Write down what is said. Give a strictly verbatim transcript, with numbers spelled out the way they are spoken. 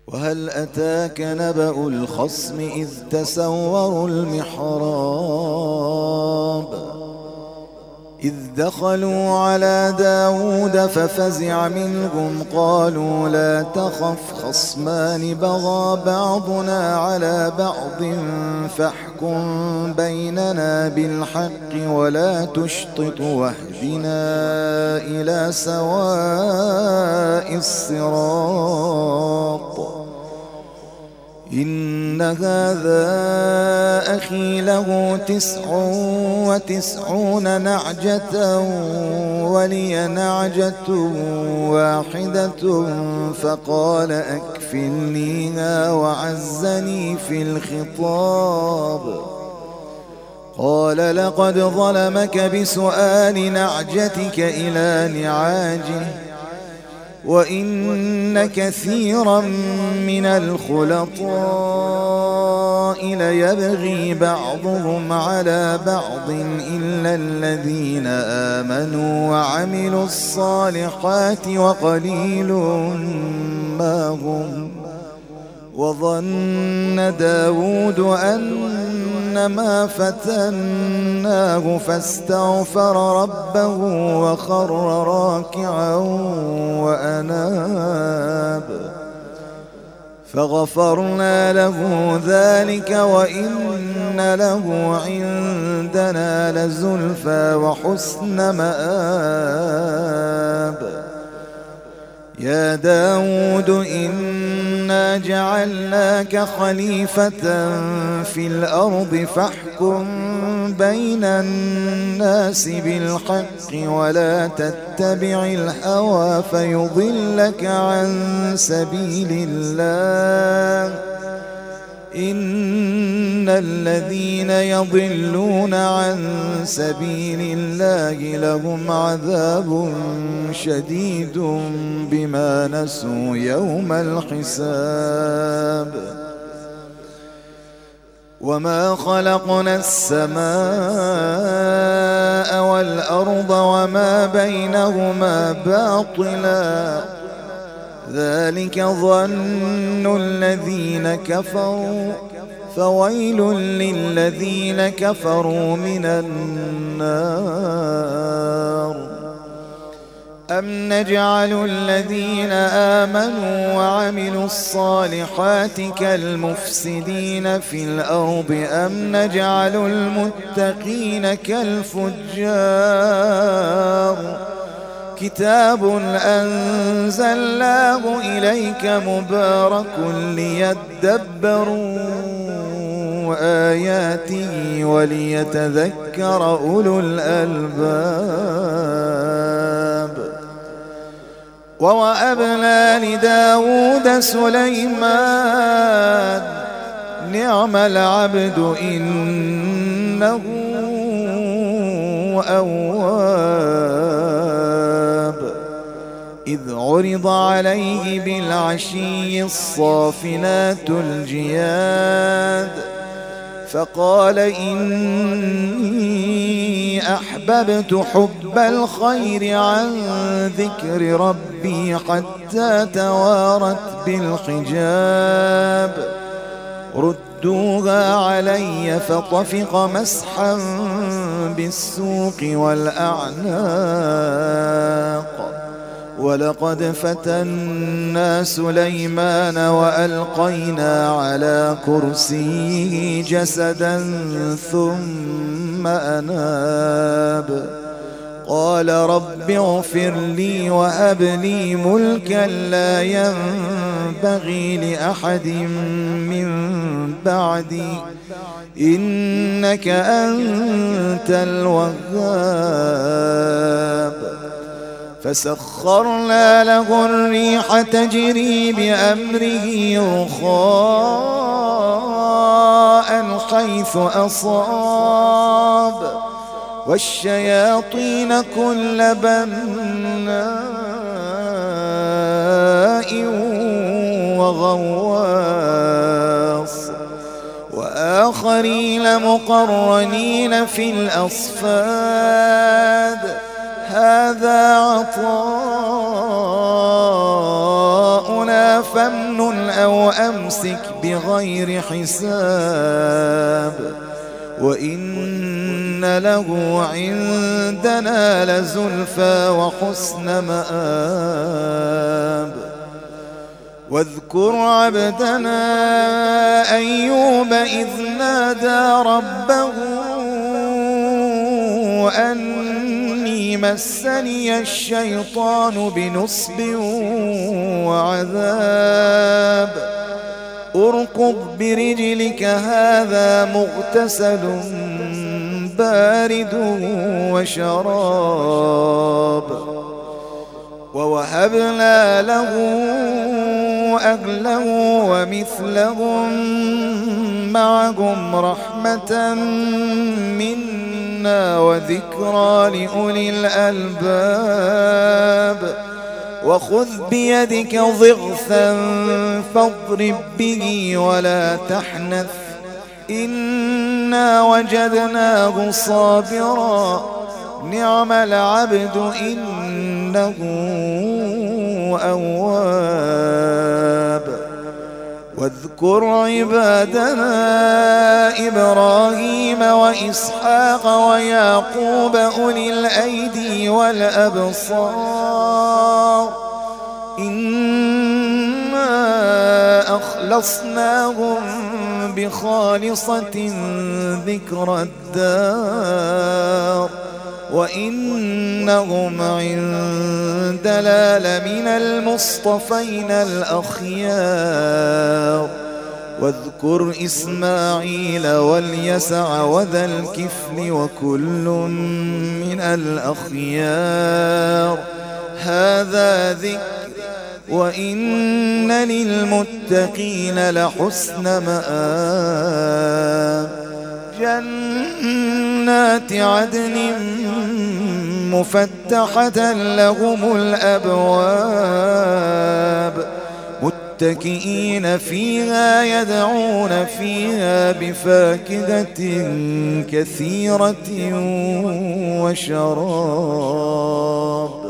وهل أتاك نبأ الخصم إذ تسوروا المحراب إذ دخلوا على داود ففزع منهم قالوا لا تخف خصمان بغى بعضنا على بعض فاحكم بيننا بالحق ولا تشطط واهدنا إلى سواء الصراط إن هذا أخي له تسع وتسعون نعجة ولي نعجة واحدة فقال أكفلنيها وعزني في الخطاب قال لقد ظلمك بسؤال نعجتك إلى نعاجه وإن كثيرا من الخلطاء ليبغي بعضهم على بعض إلا الذين آمنوا وعملوا الصالحات وقليل ما هم وظن داود أنما فتناه فاستغفر ربه وخر راكعا وأناب فغفرنا له ذلك وإن له عندنا لزلفى وحسن مآب يا داود إنا جعلناك خليفة في الأرض فاحكم بين الناس بالحق ولا تتبع الهوى فيضلك عن سبيل الله إن الذين يضلون عن سبيل الله لهم عذاب شديد بما نسوا يوم الحساب وما خلقنا السماء والأرض وما بينهما باطلا ذلك ظن الذين كفروا فويل للذين كفروا من النار أم نجعل الذين آمنوا وعملوا الصالحات كالمفسدين في الأرض أم نجعل المتقين كالفجار كتاب أنزلناه إليك مبارك ليدبروا آياته وليتذكر أولو الألباب ووهبنا لداود سليمان نعم العبد إنه أواب إذ عرض عليه بالعشي الصافنات الجياد فقال إني أحببت حب الخير عن ذكر ربي حتى توارت بالحجاب ردوها علي فطفق مسحا بالسوق والأعناق ولقد فتنا سليمان وألقينا على كرسيه جسدا ثم أناب قال رب اغفر لي وهب لي ملكا لا ينبغي لأحد من بعدي إنك أنت الوهاب فسخرنا له الريح تجري بأمره رخاء حيث أصاب والشياطين كل بناء وغواص وآخرين مقرنين في الأصفاد هذا عطاؤنا فامنن أو أمسك بغير حساب وإن له عندنا لزلفى وحسن مآب واذكر عبدنا أيوب إذ نادى ربه أني مسني الشيطان بنصب وعذاب اركض برجلك هذا مغتسل بارد وشراب ووهبنا له أهله ومثلهم معهم رحمة منا وذكرى لأولي الألباب وخذ بيدك ضغثا فاضرب به ولا تحنث إنا وجدناه صابرا نعم العبد إنه أواب واذكر عبادنا إبراهيم وإسحاق ويعقوب أولي الأيدي والأبصار إنا أخلصناهم بخالصة ذكر الدار وإنهم عندنا لمن المصطفين الأخيار واذكر إسماعيل واليسع وذا الكفل وكل من الأخيار هذا ذكر وإن للمتقين لحسن مآب جنات عدن مفتحة لهم الأبواب متكئين فيها يدعون فيها بفاكهة كثيرة وشراب